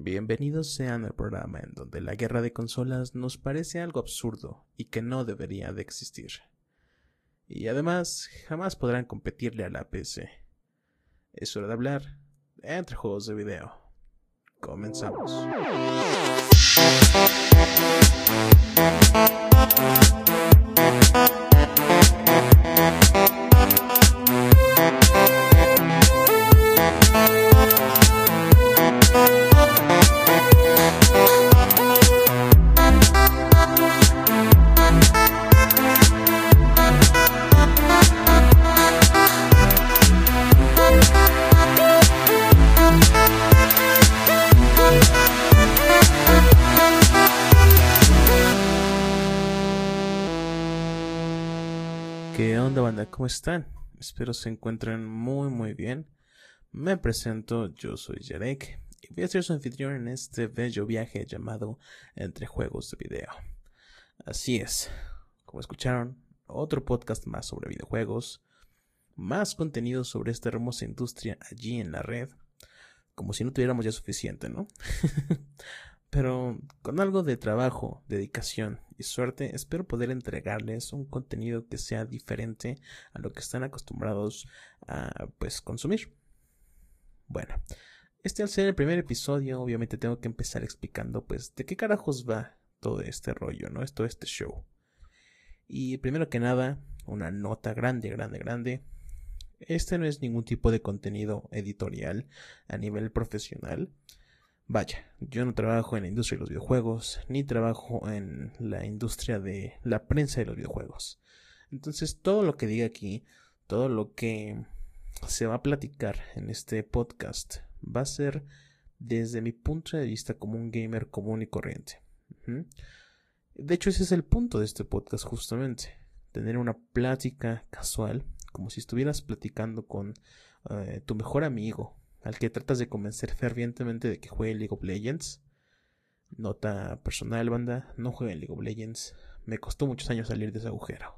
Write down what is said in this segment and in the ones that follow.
Bienvenidos sean al programa en donde la guerra de consolas nos parece algo absurdo y que no debería de existir. Y además, jamás podrán competirle a la PC. Es hora de hablar entre juegos de video. Comenzamos. ¿Qué onda, banda? ¿Cómo están? Espero se encuentren muy bien. Me presento, yo soy Jarek y voy a ser su anfitrión en este bello viaje llamado Entre Juegos de Video. Así es, como escucharon, otro podcast más sobre videojuegos, más contenido sobre esta hermosa industria allí en la red, como si no tuviéramos ya suficiente, ¿no? Pero con algo de trabajo, dedicación y suerte, espero poder entregarles un contenido que sea diferente a lo que están acostumbrados a consumir. Bueno, al ser el primer episodio, obviamente tengo que empezar explicando de qué carajos va todo este rollo, ¿no? Todo este show. Y primero que nada, una nota grande. Este no es ningún tipo de contenido editorial a nivel profesional. Vaya, yo no trabajo en la industria de los videojuegos, ni trabajo en la industria de la prensa de los videojuegos. Entonces, todo lo que diga aquí, todo lo que se va a platicar en este podcast, va a ser desde mi punto de vista como un gamer común y corriente. De hecho, ese es el punto de este podcast justamente. Tener una plática casual, como si estuvieras platicando con tu mejor amigo, al que tratas de convencer fervientemente de que juegue League of Legends. Nota personal, banda, no jueguen League of Legends. Me costó muchos años salir de ese agujero.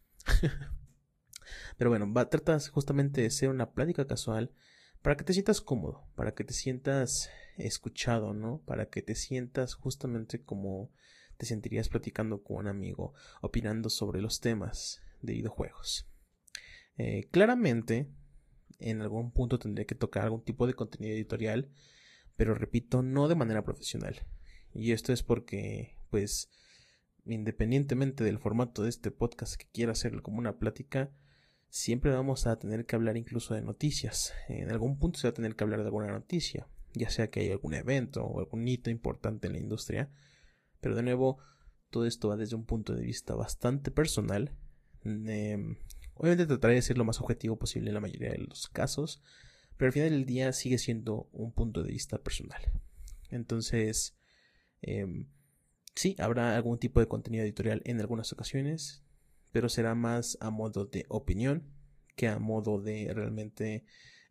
Pero bueno, tratas justamente de ser una plática casual para que te sientas cómodo, para que te sientas escuchado, ¿no? Para que te sientas justamente como te sentirías platicando con un amigo, opinando sobre los temas de videojuegos. Claramente, en algún punto tendré que tocar algún tipo de contenido editorial, pero repito, no de manera profesional. Y esto es porque, independientemente del formato de este podcast que quiera hacerlo como una plática, siempre vamos a tener que hablar incluso de noticias. En algún punto se va a tener que hablar de alguna noticia, ya sea que hay algún evento o algún hito importante en la industria. Pero de nuevo, todo esto va desde un punto de vista bastante personal. Obviamente trataré de ser lo más objetivo posible en la mayoría de los casos, pero al final del día sigue siendo un punto de vista personal. Entonces, sí, habrá algún tipo de contenido editorial en algunas ocasiones, pero será más a modo de opinión que a modo de realmente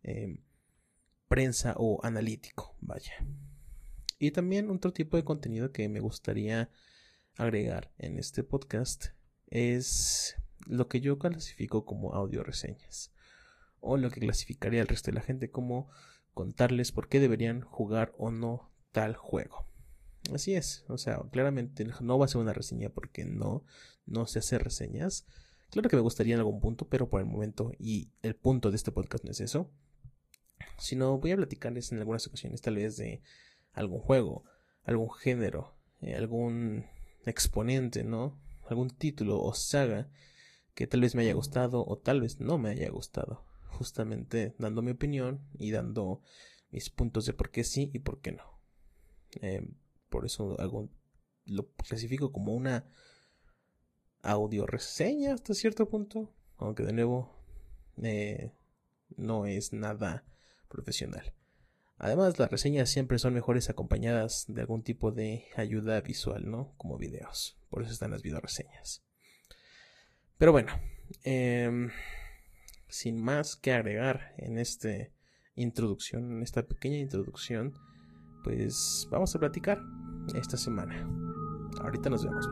prensa o analítico, vaya. Y también otro tipo de contenido que me gustaría agregar en este podcast es lo que yo clasifico como audio reseñas, o lo que clasificaría al resto de la gente como contarles por qué deberían jugar o no tal juego. Así es, o sea, claramente no va a ser una reseña porque no se hace reseñas. Claro que me gustaría en algún punto, pero por el momento y el punto de este podcast no es eso, sino voy a platicarles en algunas ocasiones tal vez de algún juego, algún género, algún exponente, ¿no? Algún título o saga que tal vez me haya gustado o tal vez no me haya gustado, justamente dando mi opinión y dando mis puntos de por qué sí y por qué no. Por eso lo clasifico como una audio reseña hasta cierto punto, aunque de nuevo no es nada profesional. Además, las reseñas siempre son mejores acompañadas de algún tipo de ayuda visual, ¿no? Como videos. Por eso están las videoreseñas. Pero bueno, sin más que agregar en esta pequeña introducción, vamos a platicar esta semana. Ahorita nos vemos.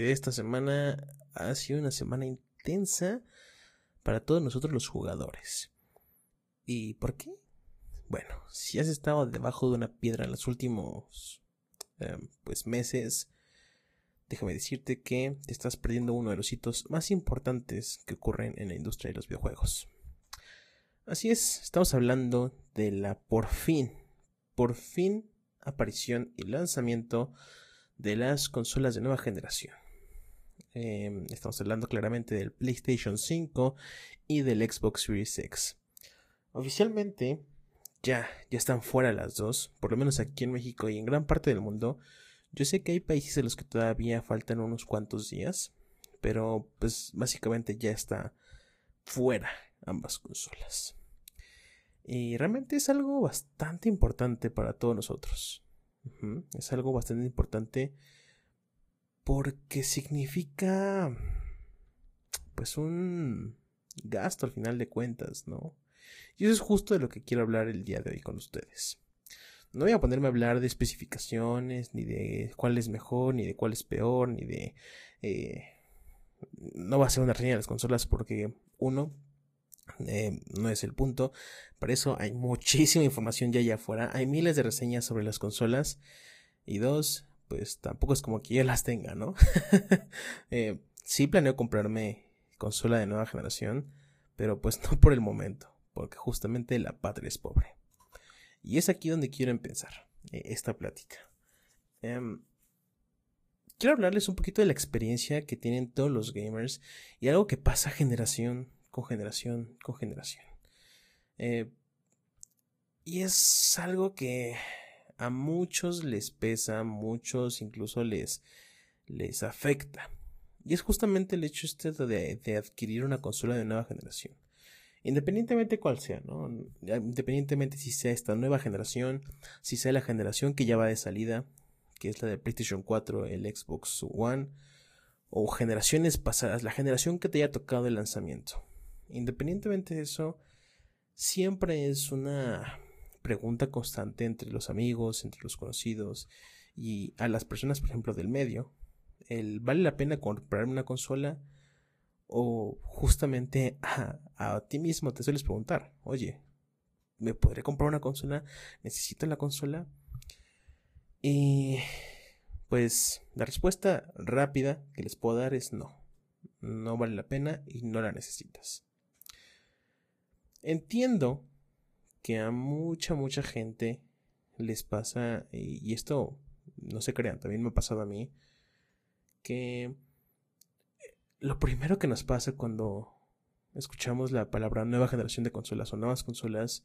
que esta semana ha sido una semana intensa para todos nosotros los jugadores. ¿Y por qué? Bueno, si has estado debajo de una piedra en los últimos meses, déjame decirte que te estás perdiendo uno de los hitos más importantes que ocurren en la industria de los videojuegos. Así es, estamos hablando de la por fin aparición y lanzamiento de las consolas de nueva generación. Estamos hablando claramente del PlayStation 5 y del Xbox Series X. Oficialmente ya están fuera las dos, por lo menos aquí en México y en gran parte del mundo. Yo sé que hay países en los que todavía faltan unos cuantos días, pero pues básicamente ya está fuera ambas consolas. Y realmente es algo bastante importante para todos nosotros. Es algo bastante importante porque significa pues un gasto al final de cuentas, ¿no? Y eso es justo de lo que quiero hablar el día de hoy con ustedes. No voy a ponerme a hablar de especificaciones, ni de cuál es mejor, ni de cuál es peor, ni de... no va a ser una reseña de las consolas porque no es el punto. Para eso hay muchísima información ya allá afuera. Hay miles de reseñas sobre las consolas. Y dos, pues tampoco es como que yo las tenga, ¿no? Sí planeo comprarme consola de nueva generación, pero pues no por el momento, porque justamente la patria es pobre. Y es aquí donde quiero empezar esta plática. Quiero hablarles un poquito de la experiencia que tienen todos los gamers y algo que pasa generación con generación con generación. Y es algo que a muchos les pesa, a muchos incluso les afecta. Y es justamente el hecho de adquirir una consola de nueva generación. Independientemente cuál sea, ¿no? Independientemente si sea esta nueva generación, si sea la generación que ya va de salida, que es la de PlayStation 4, el Xbox One, o generaciones pasadas, la generación que te haya tocado el lanzamiento. Independientemente de eso, siempre es una pregunta constante entre los amigos, entre los conocidos y a las personas, por ejemplo, del medio. ¿Vale la pena comprarme una consola? O justamente a ti mismo te sueles preguntar, oye, ¿me podré comprar una consola? ¿Necesito la consola? Y pues la respuesta rápida que les puedo dar es no. No vale la pena y no la necesitas. Entiendo que a mucha gente les pasa, y esto no se crean, también me ha pasado a mí, que lo primero que nos pasa cuando escuchamos la palabra nueva generación de consolas o nuevas consolas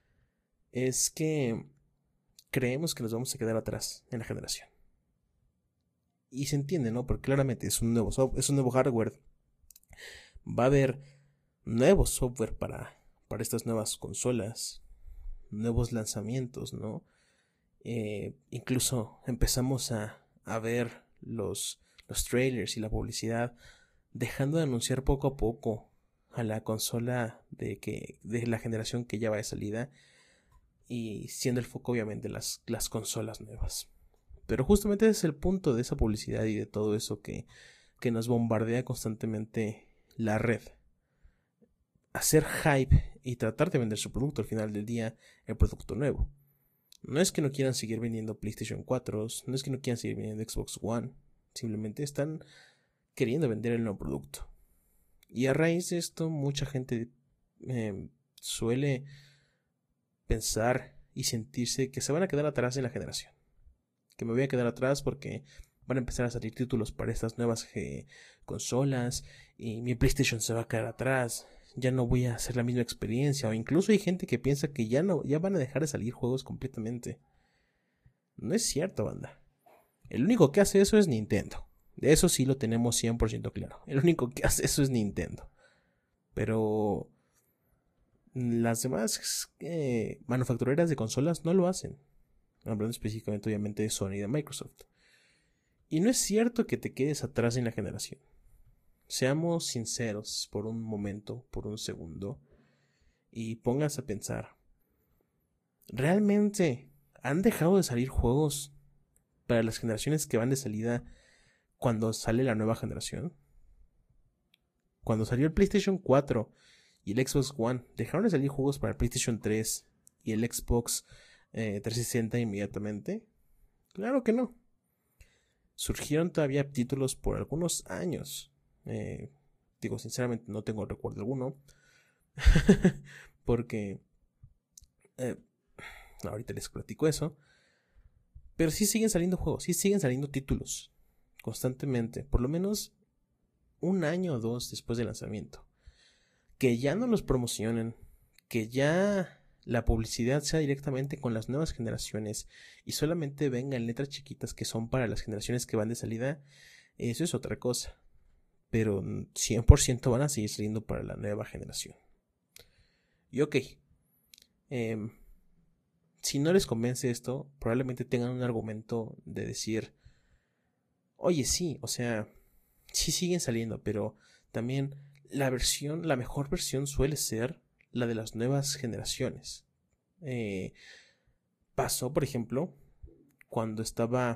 es que creemos que nos vamos a quedar atrás en la generación. Y se entiende, ¿no? Porque claramente es un nuevo hardware. Va a haber nuevo software para estas nuevas consolas, nuevos lanzamientos, ¿no? Incluso empezamos a ver los trailers y la publicidad dejando de anunciar poco a poco a la consola de la generación que ya va de salida y siendo el foco obviamente las consolas nuevas. Pero justamente ese es el punto de esa publicidad y de todo eso que nos bombardea constantemente la red. Hacer hype y tratar de vender su producto al final del día, el producto nuevo. No es que no quieran seguir vendiendo PlayStation 4, no es que no quieran seguir vendiendo Xbox One, simplemente están queriendo vender el nuevo producto. Y a raíz de esto mucha gente suele pensar y sentirse que se van a quedar atrás en la generación, que me voy a quedar atrás porque van a empezar a salir títulos para estas nuevas consolas y mi PlayStation se va a quedar atrás, ya no voy a hacer la misma experiencia, o incluso hay gente que piensa que ya van a dejar de salir juegos completamente. No es cierto, banda. El único que hace eso es Nintendo. De eso sí lo tenemos 100% claro. El único que hace eso es Nintendo. Pero las demás manufactureras de consolas no lo hacen. Hablando específicamente obviamente de Sony y de Microsoft. Y no es cierto que te quedes atrás en la generación. Seamos sinceros por un momento, por un segundo, y pongas a pensar. ¿Realmente han dejado de salir juegos para las generaciones que van de salida cuando sale la nueva generación. Cuando salió el PlayStation 4 y el Xbox One, dejaron de salir juegos para el PlayStation 3 y el Xbox 360 inmediatamente. Claro que no. Surgieron todavía títulos por algunos años. Digo, sinceramente no tengo recuerdo alguno. Porque ahorita les platico eso. Pero sí siguen saliendo juegos, sí siguen saliendo títulos constantemente. Por lo menos un año o dos después del lanzamiento. Que ya no los promocionen. Que ya la publicidad sea directamente con las nuevas generaciones y solamente venga en letras chiquitas que son para las generaciones que van de salida. Eso es otra cosa. Pero 100% van a seguir saliendo para la nueva generación. Y ok, si no les convence esto, probablemente tengan un argumento de decir, oye, sí, o sea, sí siguen saliendo, pero también la mejor versión suele ser la de las nuevas generaciones. Pasó, por ejemplo, cuando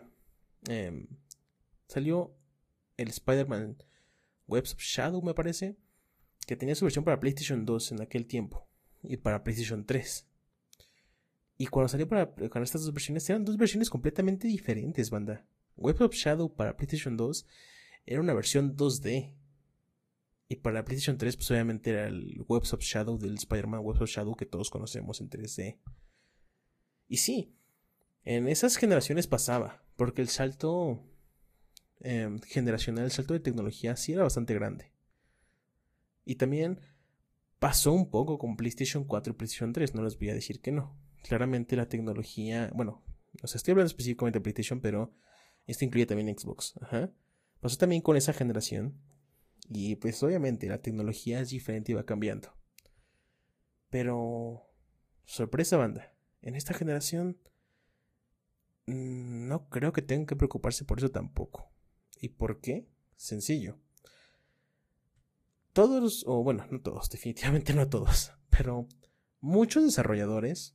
salió el Spider-Man Webs of Shadow, me parece, que tenía su versión para PlayStation 2 en aquel tiempo y para PlayStation 3. Y cuando salió con estas dos versiones, eran dos versiones completamente diferentes, banda. Webs of Shadow para PlayStation 2 era una versión 2D. Y para PlayStation 3, pues obviamente era el Webs of Shadow del Spider-Man Webs of Shadow que todos conocemos en 3D. Y sí, en esas generaciones pasaba, porque el salto generacional, el salto de tecnología sí era bastante grande. Y también pasó un poco con PlayStation 4 y PlayStation 3, no les voy a decir que no. Claramente la tecnología, bueno, o sea, estoy hablando específicamente de PlayStation, pero esto incluye también Xbox. Ajá. Pasó también con esa generación. Y pues obviamente la tecnología es diferente y va cambiando. Pero, sorpresa, banda, en esta generación no creo que tengan que preocuparse por eso tampoco. ¿Y por qué? Sencillo. Todos, o bueno, no todos, definitivamente no todos, pero muchos desarrolladores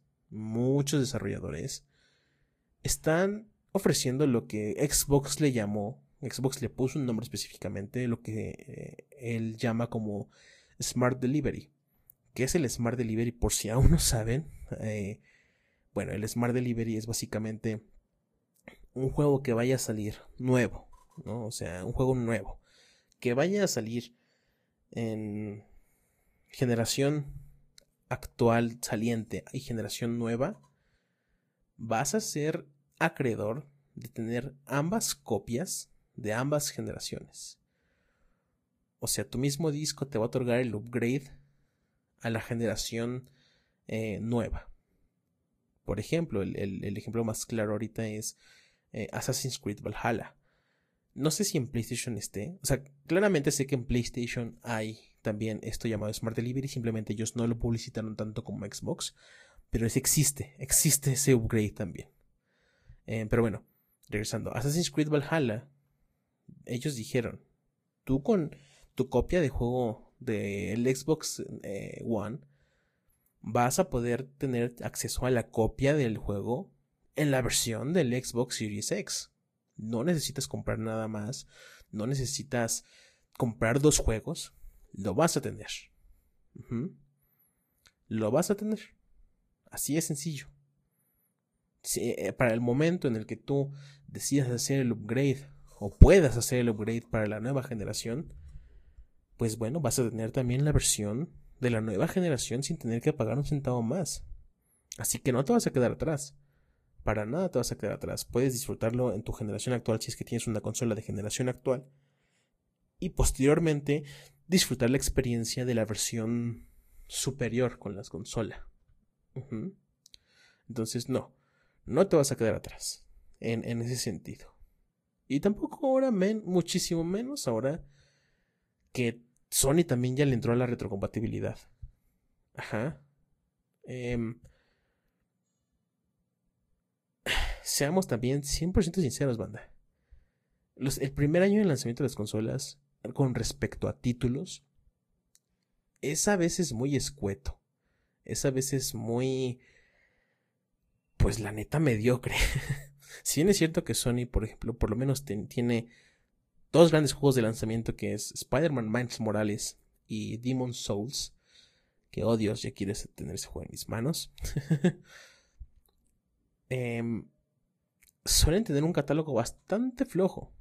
están ofreciendo lo que Xbox le puso un nombre específicamente, lo que él llama como Smart Delivery. ¿Qué es el Smart Delivery? Por si aún no saben, bueno, el Smart Delivery es básicamente un juego que vaya a salir nuevo, ¿no? O sea, un juego nuevo que vaya a salir en generación actual saliente y generación nueva, vas a ser acreedor de tener ambas copias de ambas generaciones. O sea, tu mismo disco te va a otorgar el upgrade a la generación nueva. Por ejemplo, el ejemplo más claro ahorita es Assassin's Creed Valhalla. No sé si en PlayStation esté. O sea, claramente sé que en PlayStation hay también esto llamado Smart Delivery. Simplemente ellos no lo publicitaron tanto como Xbox. Pero existe ese upgrade también. Pero bueno, regresando. Assassin's Creed Valhalla. Ellos dijeron, tú con tu copia de juego del Xbox One vas a poder tener acceso a la copia del juego en la versión del Xbox Series X. No necesitas comprar nada más. No necesitas comprar dos juegos. Lo vas a tener. Lo vas a tener. Así es sencillo. Si, para el momento en el que tú decidas hacer el upgrade o puedas hacer el upgrade para la nueva generación, pues bueno, vas a tener también la versión de la nueva generación sin tener que pagar un centavo más. Así que no te vas a quedar atrás. Para nada te vas a quedar atrás. Puedes disfrutarlo en tu generación actual si es que tienes una consola de generación actual. Y posteriormente disfrutar la experiencia de la versión superior con las consolas. Entonces no te vas a quedar atrás en ese sentido. Y tampoco ahora, muchísimo menos ahora que Sony también ya le entró a la retrocompatibilidad. Ajá. Seamos también 100% sinceros, banda. El primer año de lanzamiento de las consolas, con respecto a títulos, es a veces muy escueto. Es a veces muy, pues la neta, mediocre. Si bien es cierto que Sony, por ejemplo, por lo menos tiene dos grandes juegos de lanzamiento que es Spider-Man Miles Morales y Demon's Souls, que oh Dios, ya quieres tener ese juego en mis manos. Suelen tener un catálogo bastante flojo.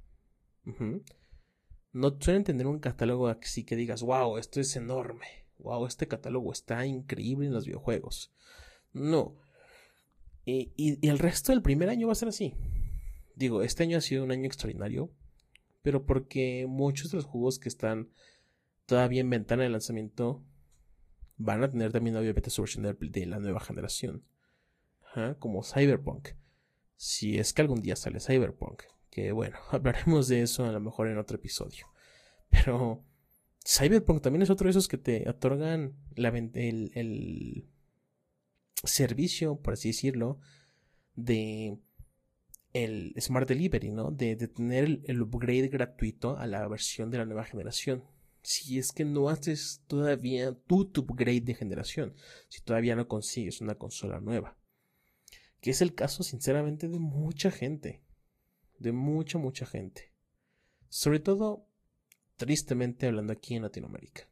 No suelen tener un catálogo así que digas, wow, esto es enorme, wow, este catálogo está increíble en los videojuegos. No. Y el resto del primer año va a ser así. Digo, este año ha sido un año extraordinario, pero porque muchos de los juegos que están todavía en ventana de lanzamiento van a tener también obviamente su versión de la nueva generación. Como Cyberpunk. Si es que algún día sale Cyberpunk. Que bueno, hablaremos de eso a lo mejor en otro episodio. Pero Cyberpunk también es otro de esos que te otorgan el servicio, por así decirlo, de el Smart Delivery, ¿no? De tener el upgrade gratuito a la versión de la nueva generación. Si es que no haces todavía tu upgrade de generación, si todavía no consigues una consola nueva. Que es el caso, sinceramente, de mucha gente. De mucha gente. Sobre todo, tristemente, hablando aquí en Latinoamérica.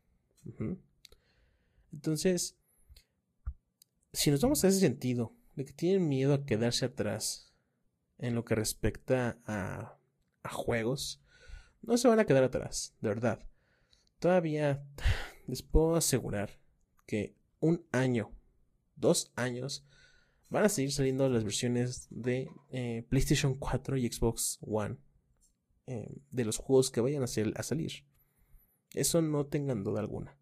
Entonces, si nos vamos a ese sentido, de que tienen miedo a quedarse atrás en lo que respecta a juegos, no se van a quedar atrás, de verdad. Todavía les puedo asegurar que 1 año, 2 años, van a seguir saliendo las versiones de PlayStation 4 y Xbox One de los juegos que vayan a salir. Eso no tengan duda alguna.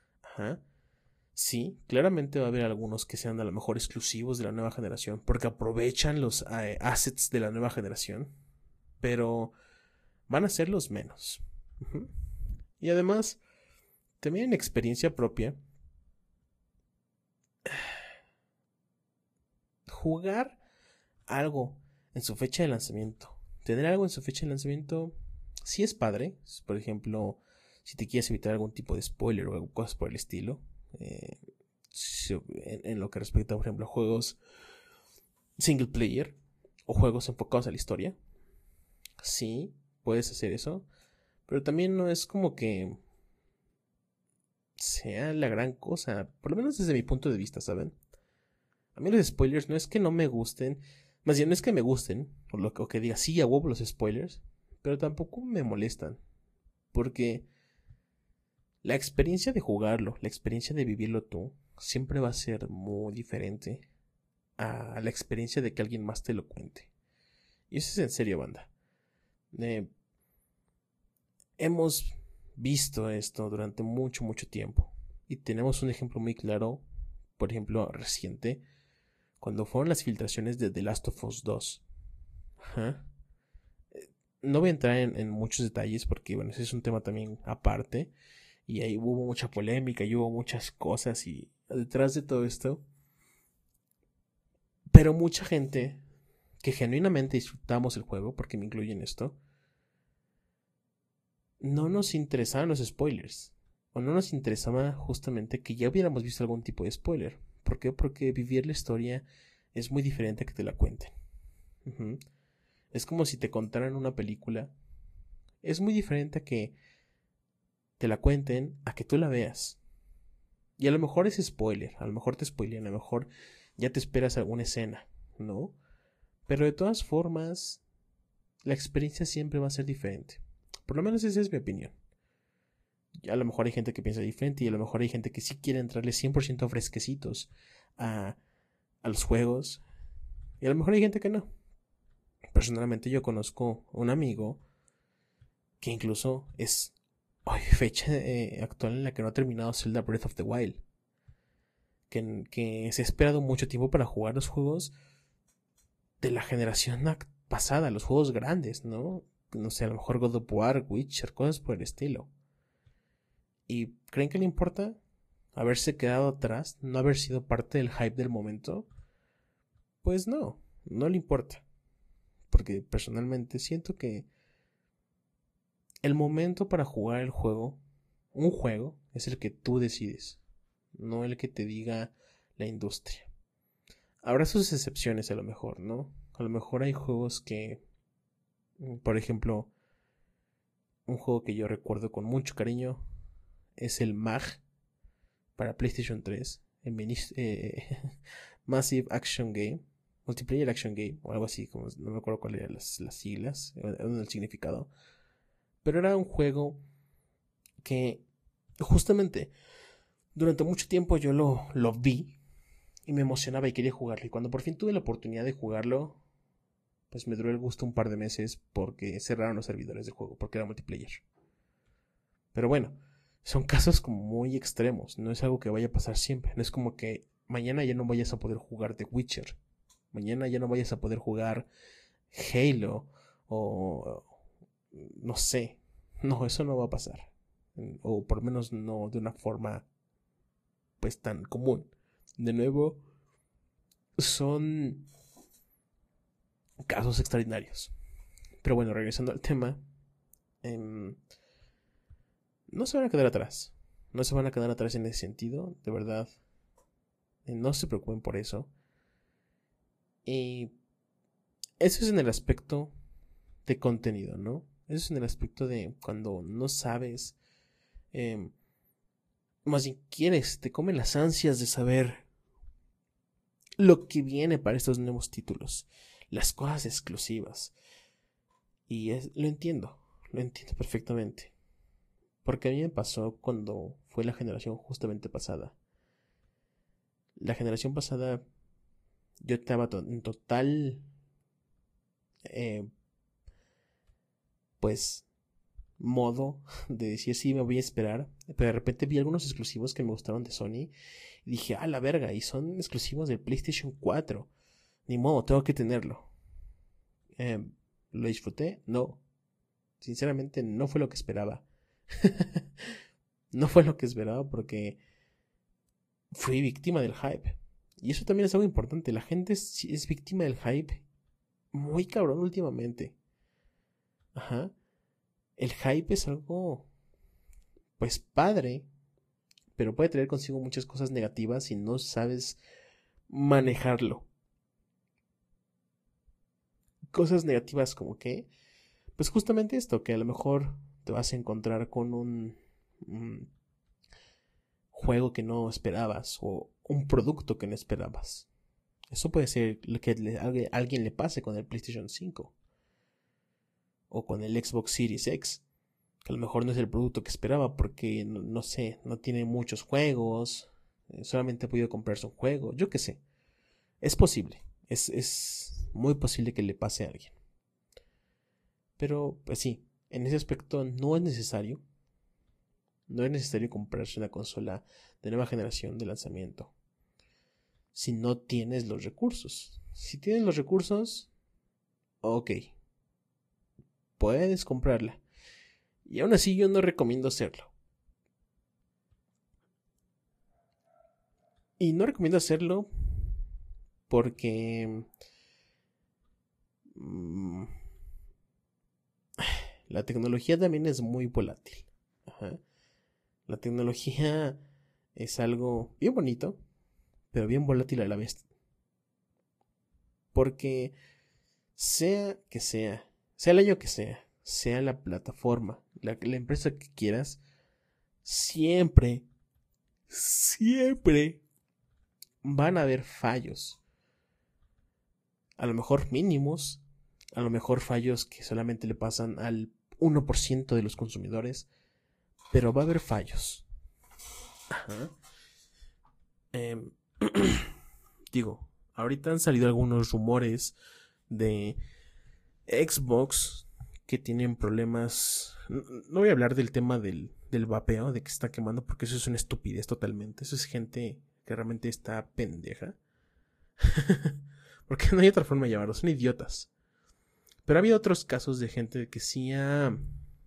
Sí, claramente va a haber algunos que sean a lo mejor exclusivos de la nueva generación porque aprovechan los assets de la nueva generación, pero van a ser los menos. Y además, también en experiencia propia, jugar algo en su fecha de lanzamiento, tener algo en su fecha de lanzamiento, sí es padre. Por ejemplo, si te quieres evitar algún tipo de spoiler o cosas por el estilo, en lo que respecta, por ejemplo, a juegos single player o juegos enfocados a la historia, sí, puedes hacer eso, pero también no es como que sea la gran cosa, por lo menos desde mi punto de vista, ¿saben? A mí los spoilers no es que no me gusten, más bien no es que me gusten, o que diga sí a huevo los spoilers, pero tampoco me molestan, porque la experiencia de jugarlo, la experiencia de vivirlo tú, siempre va a ser muy diferente a la experiencia de que alguien más te lo cuente. Y eso es en serio, banda. Hemos visto esto durante mucho tiempo. Y tenemos un ejemplo muy claro, por ejemplo, reciente, cuando fueron las filtraciones de The Last of Us 2. No voy a entrar en muchos detalles porque, bueno, ese es un tema también aparte. Y ahí hubo mucha polémica y hubo muchas cosas y detrás de todo esto. Pero mucha gente que genuinamente disfrutamos el juego, porque me incluyen esto, no nos interesaban los spoilers. O no nos interesaba justamente que ya hubiéramos visto algún tipo de spoiler. ¿Por qué? Porque vivir la historia es muy diferente a que te la cuenten. Es como si te contaran una película. Es muy diferente a que te la cuenten a que tú la veas. Y a lo mejor es spoiler, a lo mejor te spoilean, a lo mejor ya te esperas alguna escena, ¿no? Pero de todas formas, la experiencia siempre va a ser diferente. Por lo menos esa es mi opinión. Y a lo mejor hay gente que piensa diferente y a lo mejor hay gente que sí quiere entrarle 100% fresquecitos a los juegos. Y a lo mejor hay gente que no. Personalmente yo conozco un amigo que incluso es fecha actual en la que no ha terminado Zelda Breath of the Wild. Que se ha esperado mucho tiempo para jugar los juegos de la generación pasada, los juegos grandes, ¿no? No sé, a lo mejor God of War, Witcher, cosas por el estilo. ¿Y creen que le importa haberse quedado atrás, no haber sido parte del hype del momento? Pues no le importa. Porque personalmente siento que el momento para jugar un juego, es el que tú decides, no el que te diga la industria. Habrá sus excepciones a lo mejor, ¿no? A lo mejor hay juegos que, por ejemplo, un juego que yo recuerdo con mucho cariño es el MAG para PlayStation 3, Massive Action Game, Multiplayer Action Game, o algo así, como no me acuerdo cuáles eran las siglas, el significado. Pero era un juego que justamente durante mucho tiempo yo lo vi y me emocionaba y quería jugarlo. Y cuando por fin tuve la oportunidad de jugarlo, pues me duró el gusto un par de meses porque cerraron los servidores del juego, porque era multiplayer. Pero bueno, son casos como muy extremos, no es algo que vaya a pasar siempre. No es como que mañana ya no vayas a poder jugar The Witcher, mañana ya no vayas a poder jugar Halo o no sé. No, eso no va a pasar. O por lo menos no de una forma pues tan común. De nuevo, son casos extraordinarios. Pero bueno, regresando al tema, no se van a quedar atrás. No se van a quedar atrás en ese sentido, de verdad. No se preocupen por eso. Y eso es en el aspecto de contenido, ¿no? Eso es en el aspecto de cuando no sabes, más bien quieres, te comen las ansias de saber lo que viene para estos nuevos títulos, las cosas exclusivas. Y lo entiendo perfectamente. Porque a mí me pasó cuando fue la generación justamente pasada. La generación pasada yo estaba en total pues modo de decir sí, me voy a esperar, pero de repente vi algunos exclusivos que me gustaron de Sony y dije, ah, la verga, y son exclusivos del PlayStation 4, ni modo, tengo que tenerlo. ¿Lo disfruté? No, sinceramente no fue lo que esperaba. No fue lo que esperaba porque fui víctima del hype. Y eso también es algo importante. La gente es víctima del hype muy cabrón últimamente. Ajá. El hype es algo, pues padre, pero puede traer consigo muchas cosas negativas si no sabes manejarlo. Cosas negativas como que, pues justamente esto, que a lo mejor te vas a encontrar con un juego que no esperabas o un producto que no esperabas. Eso puede ser lo que a alguien le pase con el PlayStation 5 o con el Xbox Series X, que a lo mejor no es el producto que esperaba porque no sé, no tiene muchos juegos, solamente ha podido comprarse un juego, yo qué sé. Es posible, es muy posible que le pase a alguien. Pero pues sí, en ese aspecto no es necesario comprarse una consola de nueva generación de lanzamiento si no tienes los recursos. Si tienes los recursos, ok, puedes comprarla. Y aún así yo no recomiendo hacerlo. Y no recomiendo hacerlo porque la tecnología también es muy volátil. Ajá. La tecnología es algo bien bonito, pero bien volátil a la vez. Porque sea que sea el año que sea la plataforma, la empresa que quieras, siempre van a haber fallos. A lo mejor mínimos, a lo mejor fallos que solamente le pasan al 1% de los consumidores, pero va a haber fallos. Ajá. Digo, ahorita han salido algunos rumores de Xbox que tienen problemas. No voy a hablar del tema del vapeo, de que se está quemando, porque eso es una estupidez totalmente. Eso es gente que realmente está pendeja. Porque no hay otra forma de llamarlos, son idiotas. Pero ha habido otros casos de gente que sí ha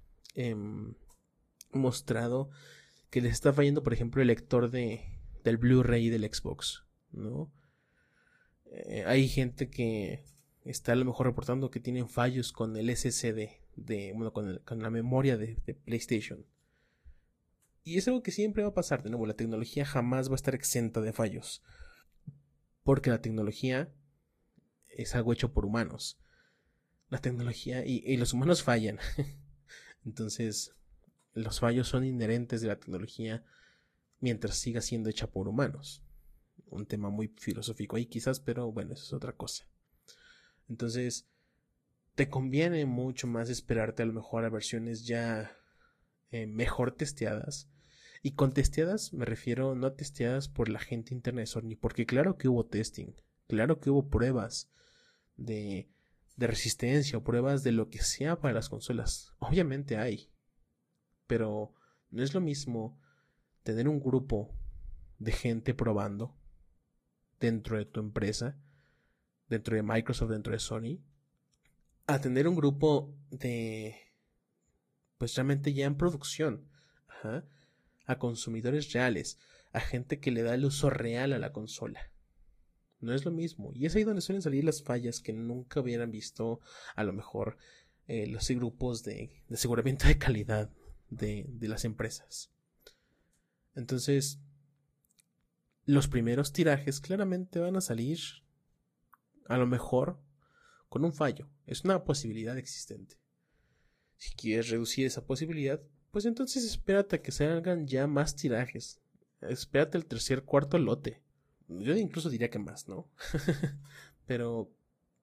mostrado que les está fallando, por ejemplo, el lector del Blu-ray del Xbox, ¿no? Hay gente que está a lo mejor reportando que tienen fallos con el SSD, con la memoria de PlayStation. Y es algo que siempre va a pasar, de nuevo, la tecnología jamás va a estar exenta de fallos. Porque la tecnología es algo hecho por humanos. La tecnología y los humanos fallan. Entonces, los fallos son inherentes de la tecnología mientras siga siendo hecha por humanos. Un tema muy filosófico ahí quizás, pero bueno, eso es otra cosa. Entonces, te conviene mucho más esperarte a lo mejor a versiones ya mejor testeadas. Y con testeadas me refiero no a testeadas por la gente interna de Sony, porque claro que hubo testing, claro que hubo pruebas de resistencia o pruebas de lo que sea para las consolas. Obviamente hay, pero no es lo mismo tener un grupo de gente probando dentro de tu empresa, dentro de Microsoft, dentro de Sony, a tener un grupo de, pues realmente ya en producción, ajá, a consumidores reales, a gente que le da el uso real a la consola. No es lo mismo. Y es ahí donde suelen salir las fallas que nunca hubieran visto a lo mejor los grupos de aseguramiento de calidad de las empresas. Entonces, los primeros tirajes claramente van a salir a lo mejor con un fallo. Es una posibilidad existente. Si quieres reducir esa posibilidad, pues entonces espérate a que salgan ya más tirajes. Espérate el tercer, cuarto lote. Yo incluso diría que más, ¿no? Pero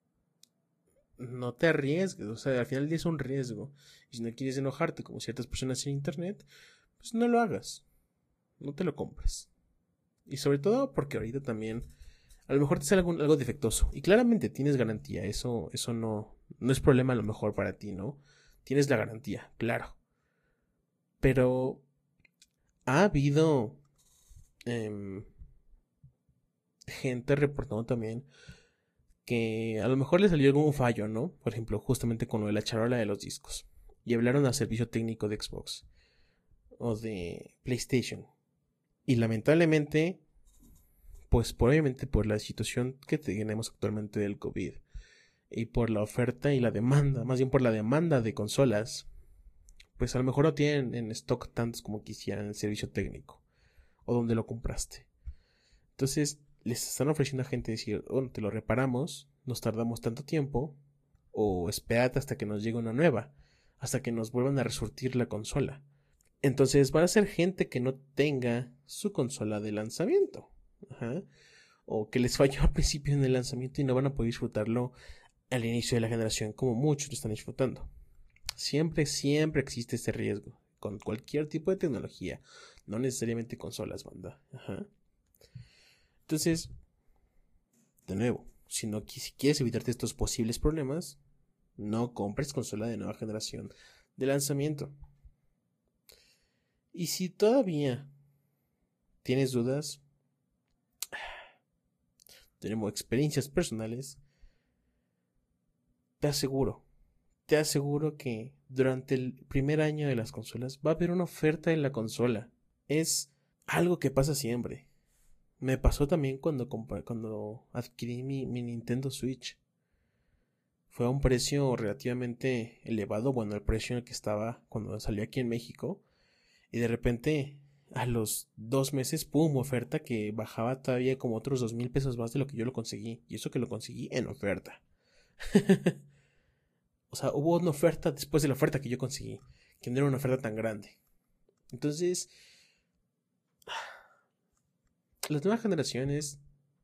no te arriesgues, o sea, al final del día es un riesgo. Y si no quieres enojarte como ciertas personas en internet, pues no lo hagas. No te lo compres. Y sobre todo porque ahorita también a lo mejor te sale algo defectuoso. Y claramente tienes garantía. Eso no es problema a lo mejor para ti, ¿no? Tienes la garantía, claro. Pero ha habido gente reportando también que a lo mejor le salió algún fallo, ¿no? Por ejemplo, justamente con lo de la charola de los discos. Y hablaron al servicio técnico de Xbox o de PlayStation. Y lamentablemente, pues obviamente por la situación que tenemos actualmente del COVID y por la oferta y la demanda, más bien por la demanda de consolas, pues a lo mejor no tienen en stock tantos como quisieran en el servicio técnico o donde lo compraste. Entonces les están ofreciendo a gente decir, bueno, te lo reparamos, nos tardamos tanto tiempo, o espérate hasta que nos llegue una nueva, hasta que nos vuelvan a resurtir la consola. Entonces van a ser gente que no tenga su consola de lanzamiento. Ajá. O que les falló al principio en el lanzamiento y no van a poder disfrutarlo al inicio de la generación como muchos lo están disfrutando. Siempre existe ese riesgo con cualquier tipo de tecnología, no necesariamente consolas, banda. Ajá. Entonces, de nuevo, si quieres evitarte estos posibles problemas, no compres consola de nueva generación de lanzamiento. Y si todavía tienes dudas, tenemos experiencias personales, te aseguro que durante el primer año de las consolas va a haber una oferta en la consola. Es algo que pasa siempre. Me pasó también cuando adquirí mi Nintendo Switch. Fue a un precio relativamente elevado, bueno, el precio en el que estaba cuando salió aquí en México. Y de repente, a los 2 meses, pum, oferta que bajaba todavía como otros 2,000 pesos más de lo que yo lo conseguí. Y eso que lo conseguí en oferta. O sea, hubo una oferta después de la oferta que yo conseguí, que no era una oferta tan grande. Entonces, las nuevas generaciones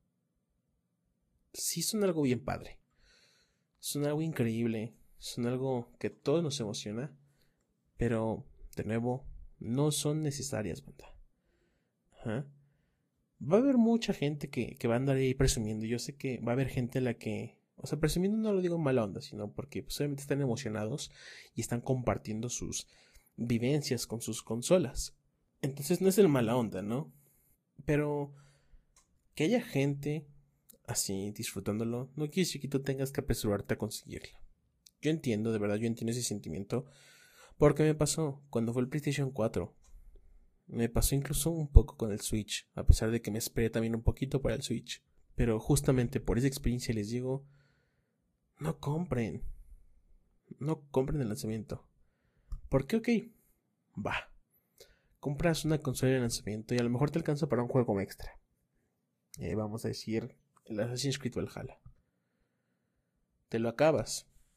sí son algo bien padre. Son algo increíble. Son algo que a todos nos emociona. Pero, de nuevo, no son necesarias, banda. Ajá. Va a haber mucha gente que va a andar ahí presumiendo. Yo sé que va a haber gente a la que... O sea, presumiendo no lo digo en mala onda, sino porque pues, obviamente están emocionados y están compartiendo sus vivencias con sus consolas. Entonces no es el mala onda, ¿no? Pero que haya gente así disfrutándolo no quiere decir que tú tengas que apresurarte a conseguirlo. Yo entiendo, de verdad, yo entiendo ese sentimiento. Porque me pasó cuando fue el PlayStation 4. Me pasó incluso un poco con el Switch, a pesar de que me esperé también un poquito para el Switch. Pero justamente por esa experiencia les digo, no compren. No compren el lanzamiento. Porque, ok, va. Compras una consola de lanzamiento y a lo mejor te alcanza para un juego extra. Vamos a decir, el Assassin's Creed Valhalla. Te lo acabas.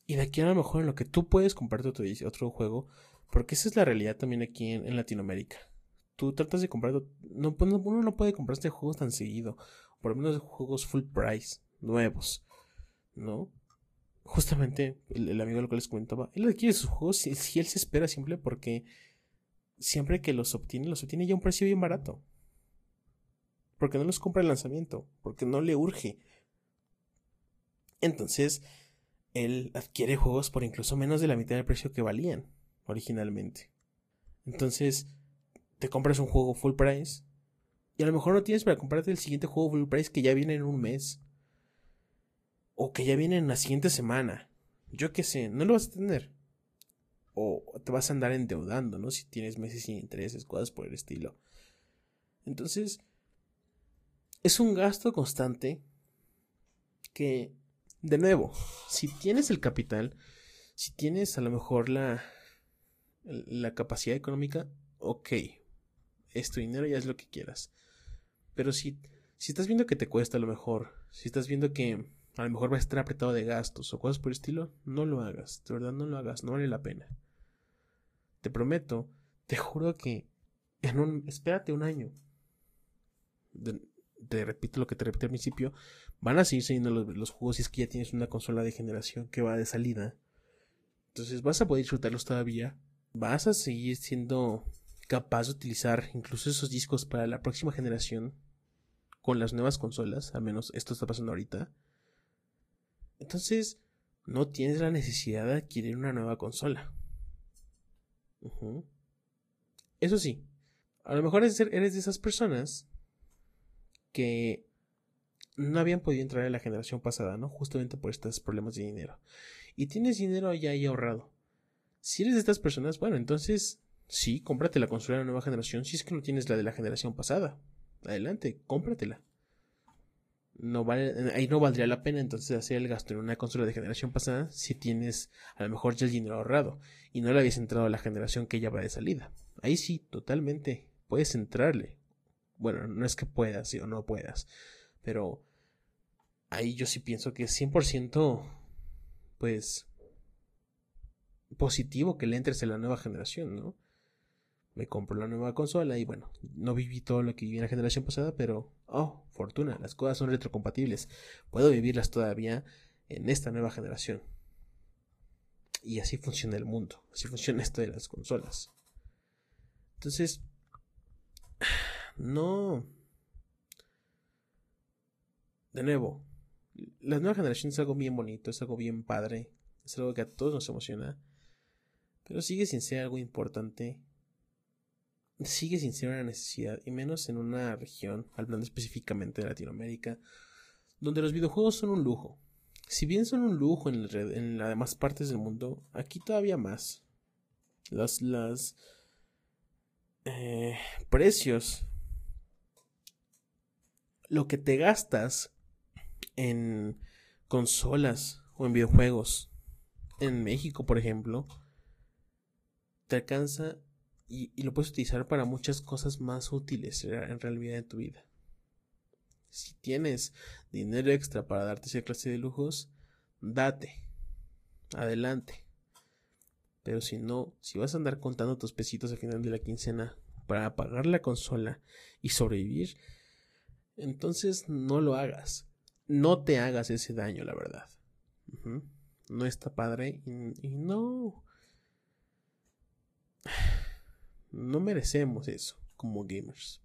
Y de aquí a lo mejor en lo que tú puedes comprarte otro juego, porque esa es la realidad también aquí en Latinoamérica. Tú tratas de comprar, no, uno no puede comprarse juegos tan seguido, por lo menos juegos full price, nuevos, ¿no? Justamente el amigo lo que les comentaba, él adquiere sus juegos si él se espera simple porque siempre que los obtiene ya a un precio bien barato. Porque no los compra el lanzamiento, porque no le urge. Entonces, él adquiere juegos por incluso menos de la mitad del precio que valían originalmente. Entonces, te compras un juego full price y a lo mejor no tienes para comprarte el siguiente juego full price que ya viene en un mes. O que ya viene en la siguiente semana. Yo qué sé, no lo vas a tener. O te vas a andar endeudando, ¿no? Si tienes meses sin intereses, cosas por el estilo. Entonces, es un gasto constante que, de nuevo, si tienes el capital, si tienes a lo mejor la capacidad económica, ok, es tu dinero, ya es lo que quieras. Pero si estás viendo que te cuesta a lo mejor, si estás viendo que a lo mejor vas a estar apretado de gastos o cosas por el estilo, no lo hagas, de verdad no lo hagas, no vale la pena. Te prometo, te juro que espérate un año. Te repito lo que te repetí al principio, van a seguir saliendo los juegos si es que ya tienes una consola de generación que va de salida. Entonces vas a poder disfrutarlos todavía. Vas a seguir siendo capaz de utilizar incluso esos discos para la próxima generación con las nuevas consolas, al menos esto está pasando ahorita. Entonces, no tienes la necesidad de adquirir una nueva consola. Eso sí, a lo mejor eres de esas personas que no habían podido entrar en la generación pasada, ¿no? Justamente por estos problemas de dinero. Y tienes dinero ya ahí ahorrado. Si eres de estas personas, bueno, entonces sí, cómprate la consola de la nueva generación si es que no tienes la de la generación pasada. Adelante, cómpratela. Ahí no valdría la pena entonces hacer el gasto en una consola de generación pasada si tienes a lo mejor ya el dinero ahorrado y no le habías entrado a la generación que ya va de salida. Ahí sí, totalmente, puedes entrarle. Bueno, no es que puedas o no puedas, pero ahí yo sí pienso que es 100% pues positivo que le entres a la nueva generación, ¿no? Me compro la nueva consola y bueno, no viví todo lo que viví en la generación pasada, pero oh, fortuna, las cosas son retrocompatibles. Puedo vivirlas todavía en esta nueva generación. Y así funciona el mundo, así funciona esto de las consolas. Entonces, no. De nuevo, la nueva generación es algo bien bonito, es algo bien padre, es algo que a todos nos emociona, pero sigue sin ser algo importante. Sigue sin ser una necesidad, y menos en una región, hablando específicamente de Latinoamérica, donde los videojuegos son un lujo. Si bien son un lujo en las demás partes del mundo, aquí todavía más. Los precios, lo que te gastas en consolas o en videojuegos en México, por ejemplo, te alcanza y lo puedes utilizar para muchas cosas más útiles en realidad en tu vida. Si tienes dinero extra para darte esa clase de lujos, date, adelante. Pero si no, si vas a andar contando tus pesitos al final de la quincena para pagar la consola y sobrevivir, entonces no lo hagas. No te hagas ese daño, la verdad. No está padre y no merecemos eso como gamers.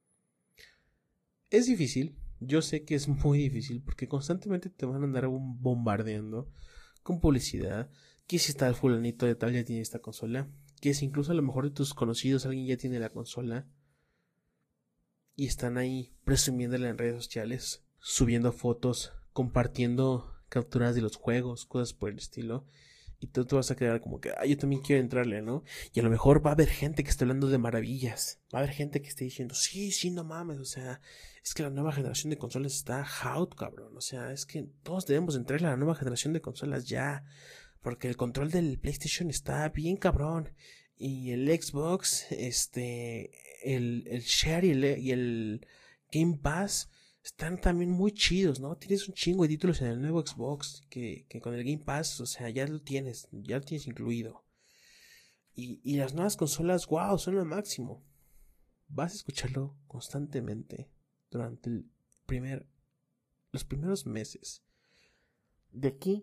Es difícil, yo sé que es muy difícil porque constantemente te van a andar bombardeando con publicidad, que si está el fulanito de tal ya tiene esta consola, que si incluso a lo mejor de tus conocidos alguien ya tiene la consola y están ahí presumiéndola en redes sociales, subiendo fotos, compartiendo capturas de los juegos, cosas por el estilo. Y tú te vas a quedar como que, yo también quiero entrarle, ¿no? Y a lo mejor va a haber gente que esté hablando de maravillas. Va a haber gente que esté diciendo, sí, no mames, o sea, es que la nueva generación de consolas está out, cabrón. O sea, es que todos debemos entrarle a la nueva generación de consolas ya. Porque el control del PlayStation está bien cabrón. Y el Xbox, el Share y el Game Pass están también muy chidos, ¿no? Tienes un chingo de títulos en el nuevo Xbox que con el Game Pass, o sea, ya lo tienes incluido. Y las nuevas consolas, wow, son lo máximo. Vas a escucharlo constantemente durante los primeros meses. De aquí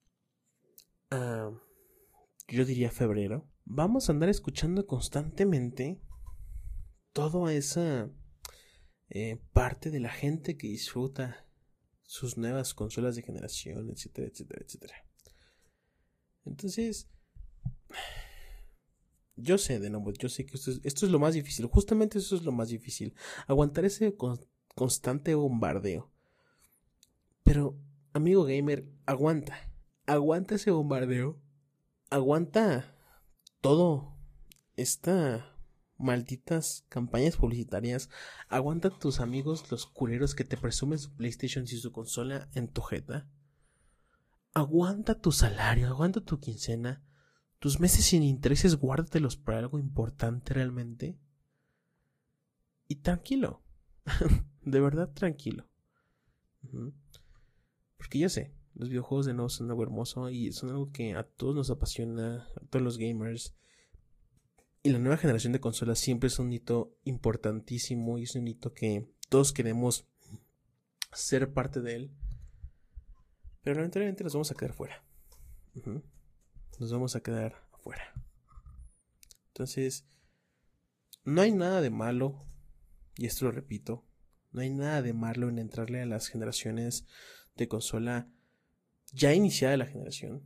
a, yo diría febrero, vamos a andar escuchando constantemente toda esa parte de la gente que disfruta sus nuevas consolas de generación, etcétera, etcétera, etcétera. Entonces, yo sé que esto es lo más difícil. Justamente eso es lo más difícil. Aguantar ese constante bombardeo. Pero, amigo gamer, aguanta. Aguanta ese bombardeo. Aguanta todo. Esta malditas campañas publicitarias. Aguanta a tus amigos los culeros que te presumen su PlayStation y su consola en tu jeta. Aguanta tu salario, aguanta tu quincena. Tus meses sin intereses, guárdatelos para algo importante realmente. Y tranquilo. De verdad tranquilo. Porque yo sé, los videojuegos de nuevo son algo hermoso y son algo que a todos nos apasiona, a todos los gamers. Y la nueva generación de consolas siempre es un hito importantísimo y es un hito que todos queremos ser parte de él. Pero lamentablemente nos vamos a quedar fuera. Nos vamos a quedar afuera. Entonces, no hay nada de malo, y esto lo repito, no hay nada de malo en entrarle a las generaciones de consola ya iniciada la generación.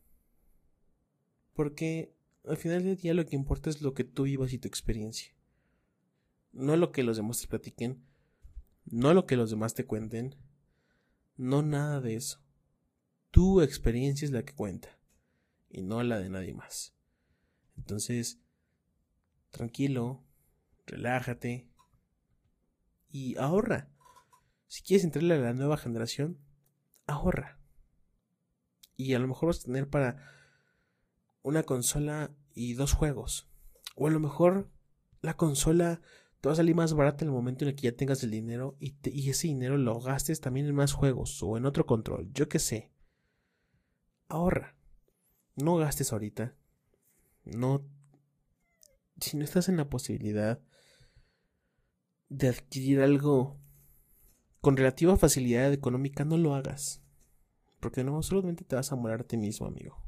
Porque al final del día lo que importa es lo que tú vivas y tu experiencia. No lo que los demás te platiquen, no lo que los demás te cuenten, no nada de eso. Tu experiencia es la que cuenta y no la de nadie más. Entonces, tranquilo, relájate y ahorra. Si quieres entrarle a la nueva generación, ahorra. Y a lo mejor vas a tener para una consola y 2 juegos. O a lo mejor la consola te va a salir más barata en el momento en el que ya tengas el dinero y ese dinero lo gastes también en más juegos o en otro control. Yo qué sé. Ahorra. No gastes ahorita. No. Si no estás en la posibilidad de adquirir algo con relativa facilidad económica, no lo hagas. Porque no, solamente te vas a morir a ti mismo, amigo.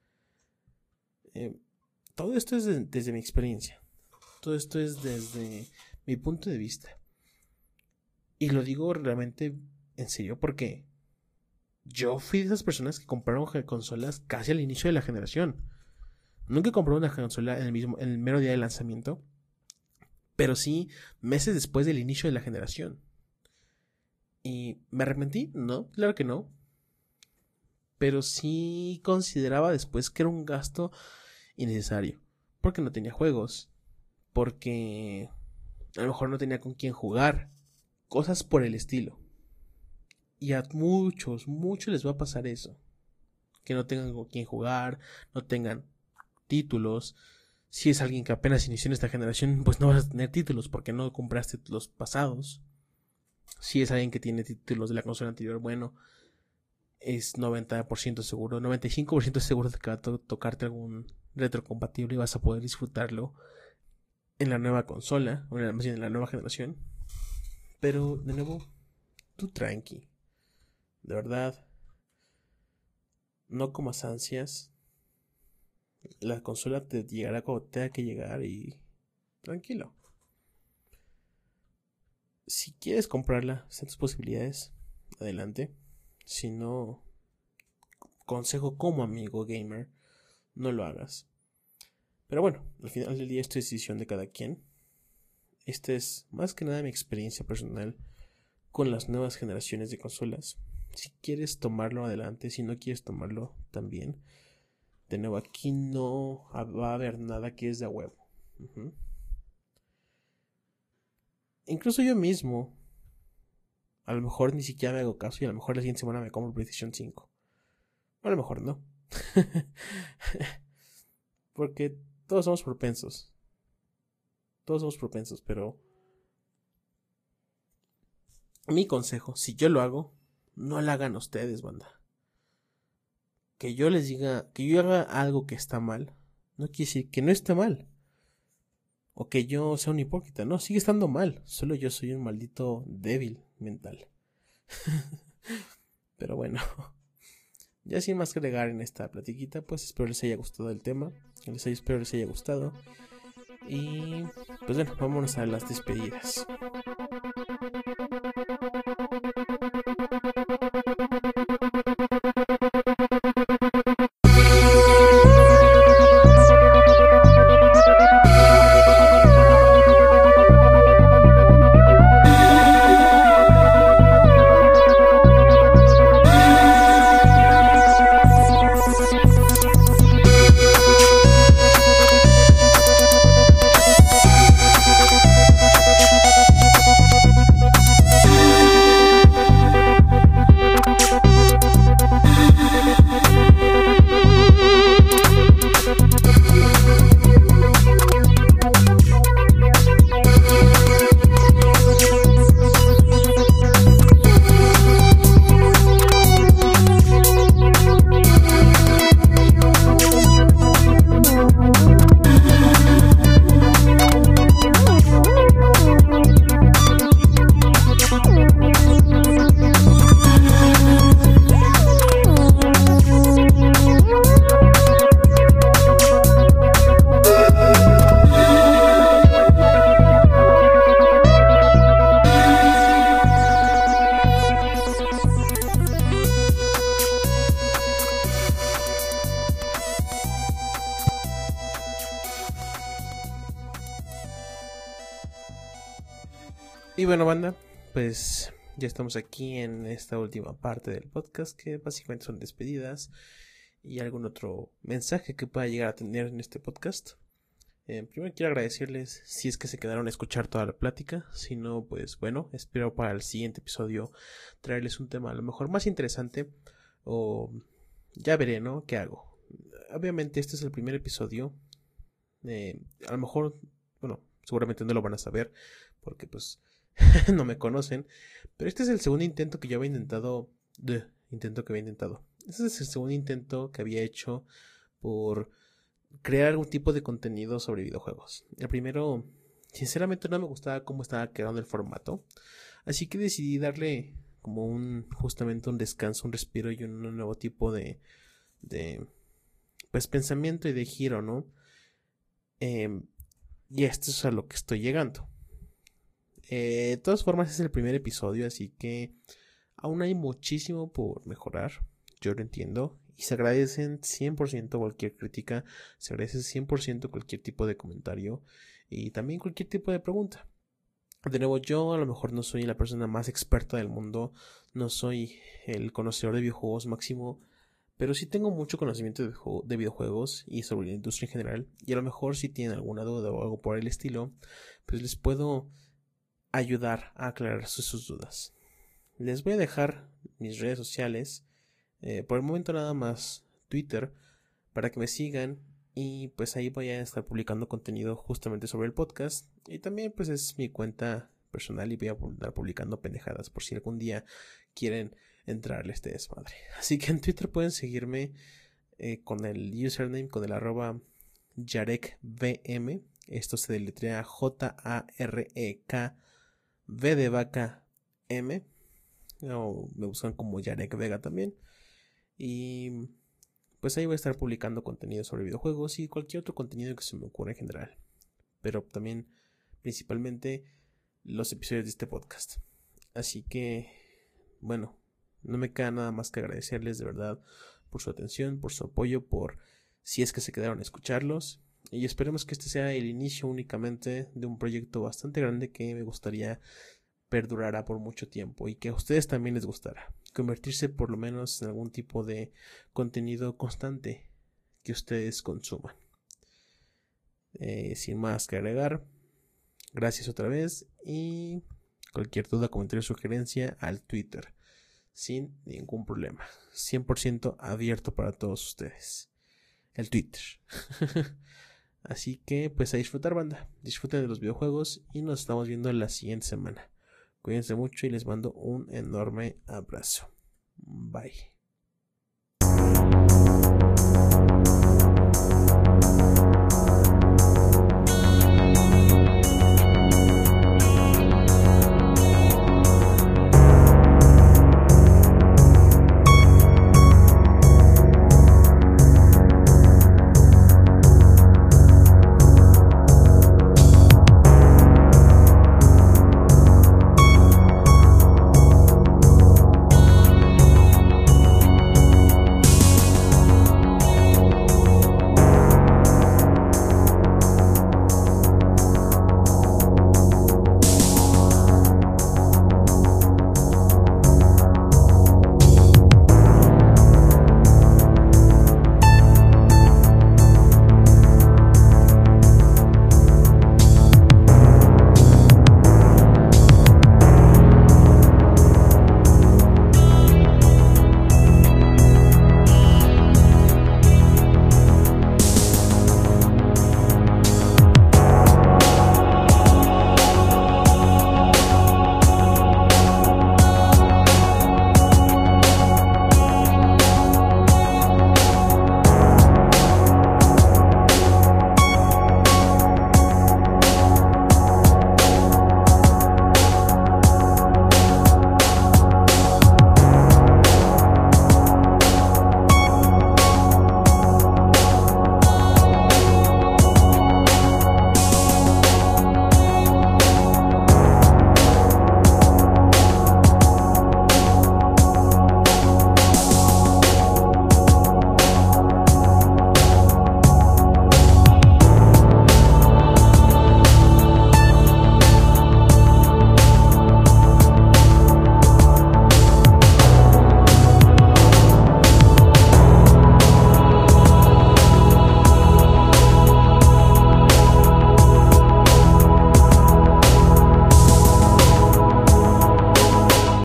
Todo esto es desde mi experiencia. Todo esto es desde mi punto de vista. Y lo digo realmente en serio porque yo fui de esas personas que compraron consolas casi al inicio de la generación. Nunca compré una consola en el mero día de lanzamiento, pero sí meses después del inicio de la generación. ¿Y me arrepentí? No, claro que no. Pero sí consideraba después que era un gasto innecesario. Porque no tenía juegos. Porque a lo mejor no tenía con quién jugar. Cosas por el estilo. Y a muchos les va a pasar eso. Que no tengan con quién jugar, no tengan títulos. Si es alguien que apenas inició en esta generación, pues no vas a tener títulos porque no compraste los pasados. Si es alguien que tiene títulos de la consola anterior, bueno, es 90% seguro, 95% seguro de que va a tocarte algún retrocompatible y vas a poder disfrutarlo en la nueva consola, o más bien en la nueva generación. Pero, de nuevo, tú tranqui. De verdad, no comas ansias. La consola te llegará cuando tenga que llegar y tranquilo. Si quieres comprarla, están tus posibilidades, adelante. Si no, consejo como amigo gamer, no lo hagas. Pero bueno, al final del día esto es decisión de cada quien. Esta es más que nada mi experiencia personal con las nuevas generaciones de consolas. Si quieres tomarlo adelante, si no quieres tomarlo también. De nuevo, aquí no va a haber nada que es de a huevo. Incluso yo mismo, a lo mejor ni siquiera me hago caso y a lo mejor la siguiente semana me compro el PlayStation 5. O a lo mejor no. Porque todos somos propensos. Todos somos propensos, pero Mi consejo, si yo lo hago, no lo hagan ustedes, banda. Que yo les diga, que yo haga algo que está mal, no quiere decir que no esté mal. O que yo sea un hipócrita, no, sigue estando mal. Solo yo soy un maldito débil mental. Pero bueno, ya sin más que agregar en esta platiquita, pues espero les haya gustado el tema. Espero les haya gustado. Y pues bueno, vámonos a las despedidas. Y bueno, banda, pues ya estamos aquí en esta última parte del podcast, que básicamente son despedidas y algún otro mensaje que pueda llegar a tener en este podcast. Primero quiero agradecerles si es que se quedaron a escuchar toda la plática. Si no, pues bueno, espero para el siguiente episodio traerles un tema a lo mejor más interesante, o ya veré, ¿no? ¿Qué hago? Obviamente este es el primer episodio. A lo mejor, bueno, seguramente no lo van a saber porque pues no me conocen, pero este es el segundo intento que yo había intentado. Este es el segundo intento que había hecho por crear algún tipo de contenido sobre videojuegos. El primero, sinceramente, no me gustaba cómo estaba quedando el formato, así que decidí darle como justamente un descanso, un respiro y un nuevo tipo de pues pensamiento y de giro, ¿no? Y esto es a lo que estoy llegando. De todas formas es el primer episodio, así que aún hay muchísimo por mejorar, yo lo entiendo, y se agradecen 100% cualquier crítica, se agradece 100% cualquier tipo de comentario y también cualquier tipo de pregunta. De nuevo, yo a lo mejor no soy la persona más experta del mundo, no soy el conocedor de videojuegos máximo, pero sí tengo mucho conocimiento de videojuegos y sobre la industria en general, y a lo mejor si tienen alguna duda o algo por el estilo, pues les puedo ayudar a aclarar sus dudas. Les voy a dejar mis redes sociales, por el momento nada más Twitter, para que me sigan, y pues ahí voy a estar publicando contenido justamente sobre el podcast, y también pues es mi cuenta personal y voy a estar publicando pendejadas por si algún día quieren entrarle a este desmadre. Así que en Twitter pueden seguirme con el username, con el @JarekVM. Esto se deletrea JAREK V de vaca M, o me buscan como Jarek Vega también, y pues ahí voy a estar publicando contenido sobre videojuegos y cualquier otro contenido que se me ocurra en general, pero también principalmente los episodios de este podcast. Así que bueno, no me queda nada más que agradecerles de verdad por su atención, por su apoyo, por si es que se quedaron a escucharlos. Y esperemos que este sea el inicio únicamente de un proyecto bastante grande que me gustaría perdurara por mucho tiempo y que a ustedes también les gustará. Convertirse por lo menos en algún tipo de contenido constante que ustedes consuman. Sin más que agregar, gracias otra vez y cualquier duda, comentario o sugerencia al Twitter. Sin ningún problema. 100% abierto para todos ustedes. El Twitter. Así que pues a disfrutar, banda. Disfruten de los videojuegos y nos estamos viendo la siguiente semana. Cuídense mucho y les mando un enorme abrazo. Bye.